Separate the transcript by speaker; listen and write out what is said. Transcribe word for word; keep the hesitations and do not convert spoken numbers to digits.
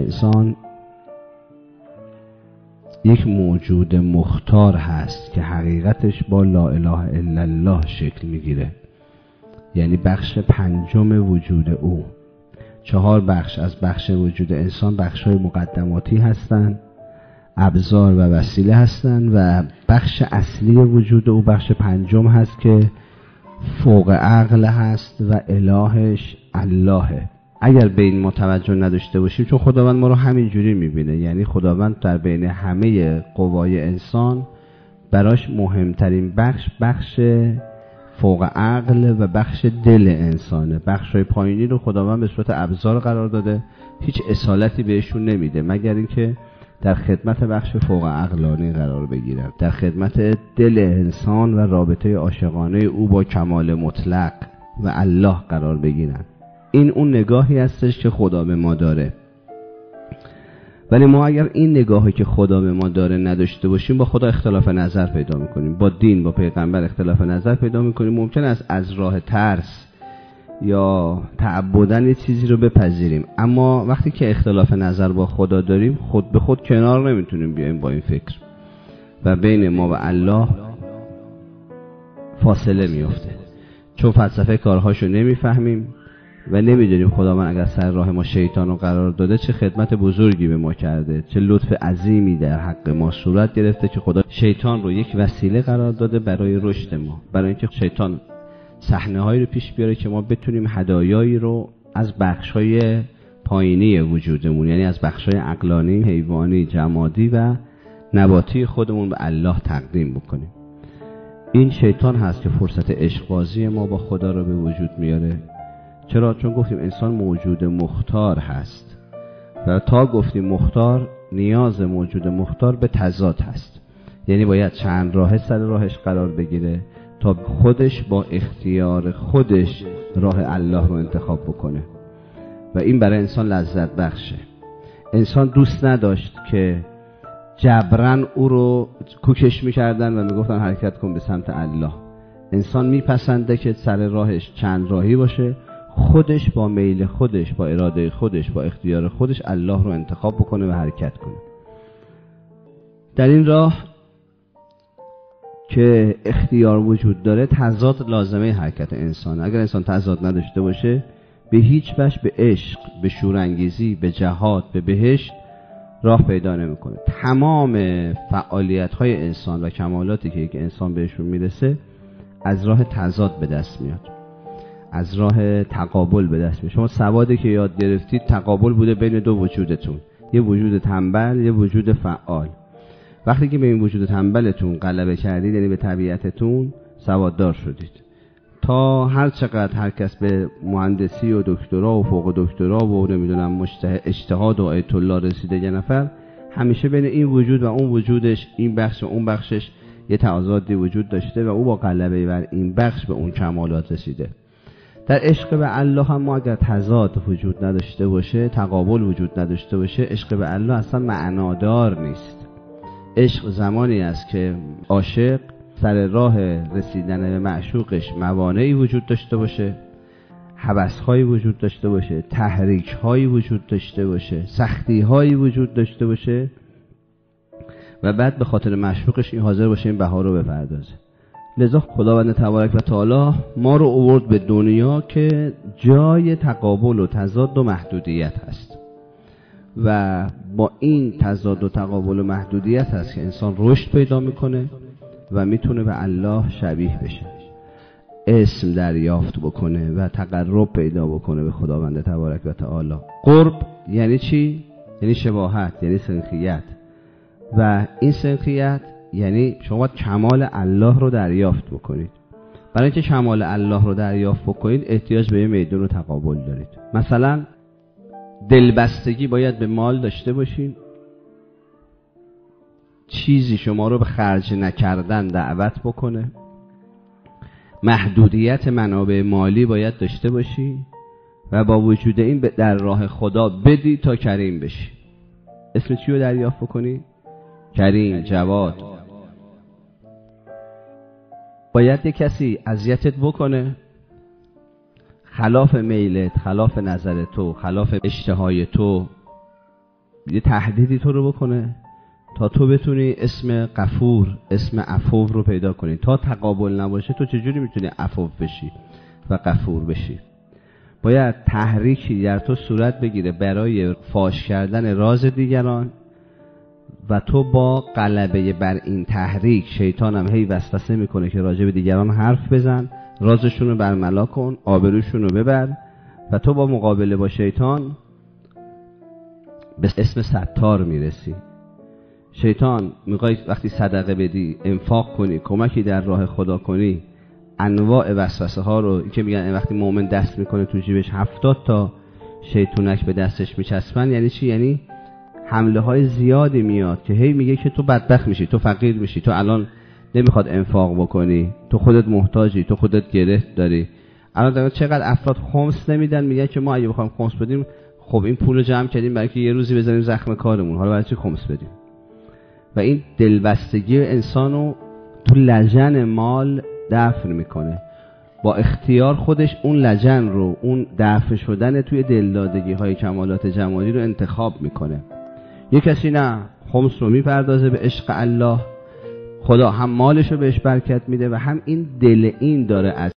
Speaker 1: انسان یک موجود مختار هست که حقیقتش با لا اله الا الله شکل میگیره، یعنی بخش پنجم وجود او. چهار بخش از بخش وجود انسان بخش‌های مقدماتی هستند، ابزار و وسیله هستند، و بخش اصلی وجود او بخش پنجم هست که فوق عقل هست و الهش اللهه. اگر به این متوجه نداشته باشیم، چون خداوند ما رو همین جوری میبینه، یعنی خداوند در بین همه قوای انسان براش مهمترین بخش بخش فوق عقل و بخش دل انسانه. بخشای پایینی رو خداوند به صورت ابزار قرار داده، هیچ اصالتی بهشون نمیده مگر اینکه در خدمت بخش فوق عقلانی قرار بگیرن، در خدمت دل انسان و رابطه عاشقانه او با کمال مطلق و الله قرار بگیرن. این اون نگاهی هستش که خدا به ما داره. ولی ما اگر این نگاهی که خدا به ما داره نداشته باشیم، با خدا اختلاف نظر پیدا میکنیم، با دین، با پیغمبر اختلاف نظر پیدا میکنیم. ممکن است از راه ترس یا تعبدن یه چیزی رو بپذیریم، اما وقتی که اختلاف نظر با خدا داریم، خود به خود کنار نمیتونیم بیایم با این فکر و بین ما و الله فاصله میفته، چون فلسفه کارهاشو نمیفهمیم و نمیدونیم خداوند اگر سر راه ما شیطان رو قرار داده چه خدمت بزرگی به ما کرده، چه لطف عظیمی در حق ما صورت گرفته که خدا شیطان رو یک وسیله قرار داده برای رشد ما، برای اینکه شیطان صحنه هایی رو پیش بیاره که ما بتونیم هدایایی رو از بخش های پایینی وجودمون، یعنی از بخش های عقلانی، حیوانی، جمادی و نباتی خودمون به الله تقدیم بکنیم. این شیطان هست که فرصت عشق‌بازی ما با خدا رو به وجود میاره. چرا؟ چون گفتیم انسان موجود مختار هست و تا گفتیم مختار، نیاز موجود مختار به تضاد هست، یعنی باید چند راه سر راهش قرار بگیره تا خودش با اختیار خودش راه الله رو انتخاب بکنه و این برای انسان لذت بخشه. انسان دوست نداشت که جبران او رو کوکش میکردن و میگفتن حرکت کن به سمت الله. انسان میپسنده که سر راهش چند راهی باشه، خودش با میل خودش، با اراده خودش، با اختیار خودش الله رو انتخاب بکنه و حرکت کنه. در این راه که اختیار وجود داره، تضاد لازمه حرکت انسان. اگر انسان تضاد نداشته باشه، به هیچ وجه به عشق، به شورانگیزی، به جهاد، به بهشت راه پیدا نمیکنه. تمام فعالیت‌های انسان و کمالاتی که یک انسان بهشون میرسه از راه تضاد به دست میاد، از راه تقابل به دست میاد. شما سوادی که یاد گرفتید تقابل بوده بین دو وجودتون، یه وجود تنبل، یه وجود فعال. وقتی که به این وجود تنبلتون غلبه کردید، یعنی به طبیعتتون، سواددار شدید. تا هر چقدر هر کس به مهندسی و دکترا و فوق دکترا و نمیدونم مجتهد اجتهاد و آیت الله رسیده یه نفر، همیشه بین این وجود و اون وجودش، این بخش و اون بخشش یه تضادی وجود داشته و او با غلبه بر این بخش به اون کمالات رسیده. در عشق به الله هم ما اگر تضاد وجود نداشته باشه، تقابل وجود نداشته باشه، عشق به الله اصلا معنادار نیست. عشق زمانی است که عاشق سر راه رسیدن به معشوقش موانعی وجود داشته باشه، هوس‌هایی وجود داشته باشه، تحریک‌هایی وجود داشته باشه، سختی‌هایی وجود داشته باشه و بعد به خاطر معشوقش این حاضر باشه این بها رو بپردازه. لذا خداوند تبارک و تعالی ما رو آورد به دنیا که جای تقابل و تضاد و محدودیت هست و با این تضاد و تقابل و محدودیت هست که انسان رشد پیدا میکنه و میتونه به الله شبیه بشه، اسم دریافت بکنه و تقرب پیدا بکنه به خداوند تبارک و تعالی. قرب یعنی چی؟ یعنی شباهت، یعنی سنخیت، و این سنخیت یعنی شما کمال الله رو دریافت بکنید. برای اینکه کمال الله رو دریافت بکنید احتیاج به یه میدان و تقابل دارید. مثلا دلبستگی باید به مال داشته باشین، چیزی شما رو به خرج نکردن دعوت بکنه، محدودیت منابع مالی باید داشته باشی و با وجود این در راه خدا بدی تا کریم بشی. اسم چی رو دریافت بکنی؟ کریم، جواد. باید یک کسی اذیتت بکنه، خلاف میلت، خلاف نظر تو، خلاف اشتهای تو یه تهدیدی تو رو بکنه تا تو بتونی اسم غفور، اسم عفو رو پیدا کنی. تا تقابل نباشه تو چجوری میتونی عفو بشی و غفور بشی؟ باید تحریکی در تو صورت بگیره برای فاش کردن راز دیگران و تو با غلبه بر این تحریک، شیطان هم هی وسوسه میکنه که راجع به دیگران حرف بزن، رازشون رو برملا کن، آبروشون رو ببر و تو با مقابله با شیطان به اسم ستار میرسی. شیطان میخوای وقتی صدقه بدی، انفاق کنی، کمکی در راه خدا کنی، انواع وسوسه ها رو که میگن وقتی مؤمن دست میکنه تو جیبش هفتاد تا شیطونک به دستش میچسبن، یعنی چی؟ یعنی حمله های زیادی میاد که هی میگه که تو بدبخت میشی، تو فقیر میشی، تو الان نمیخواد انفاق بکنی، تو خودت محتاجی، تو خودت گره داری. الان چقدر افراد خمس نمیدن، میگن که ما اگه بخوایم خمس بدیم، خب این پول رو جمع کردیم برای که یه روزی بزنیم زخم کارمون، حالا برای چی خمس بدیم؟ و این دلبستگی انسانو تو لجن مال دفن میکنه. با اختیار خودش اون لجن رو، اون دفن شدن توی دلدادگی های کمالات جمالی رو انتخاب میکنه. یه کسی نه، خمس رو میپردازه به عشق الله، خدا هم مالش رو بهش برکت میده و هم این دل این داره از